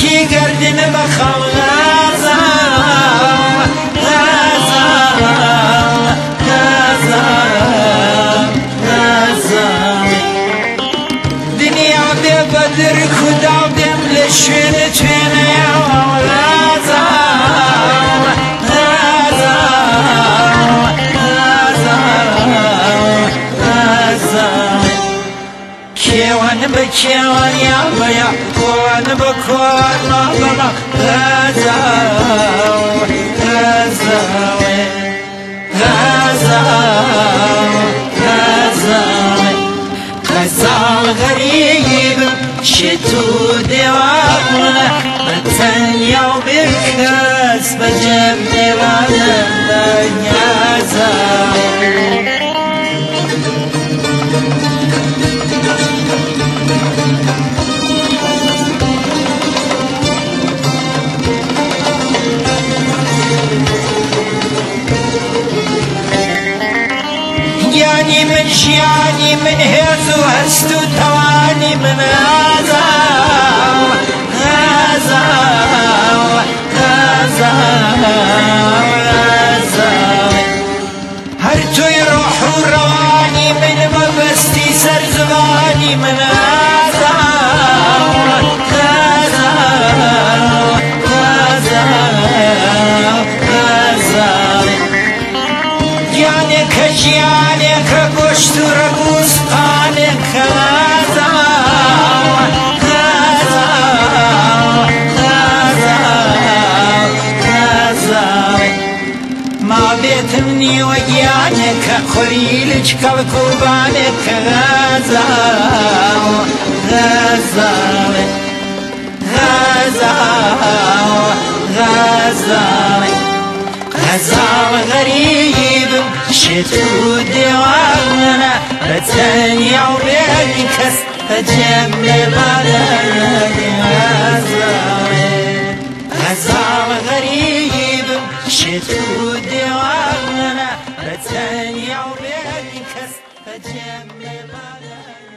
کی گردن بخواه غزا غزا غزا غزا دنیا بی بدر خدا بیم لشون توینه غزا غزا غزا غزا کیوان به کیوان یا بیا کوان به کوان ما بما غزا غزا غزا غزا غزا غریب شتو دیوانه بتن یا برکس بجم دیوانه غزا جاني من شياني من هز وهست وتواني من غزا غزا غزا غزا هرتو يروح ورواني من مبستي سر زباني من غزا غزا غزا غزا جانك جانك گوشت و رگوستانك غزا غزا غزا غزا ما بيتمني ويانك خليلك كالكوبانك غزا غزا غزا غزا غزا غريب شتو ديوانا بتنيا وبالكس فجمل بلد غزا غزا غريب شتو ديوانا بتنيا وبالكس فجمل بلد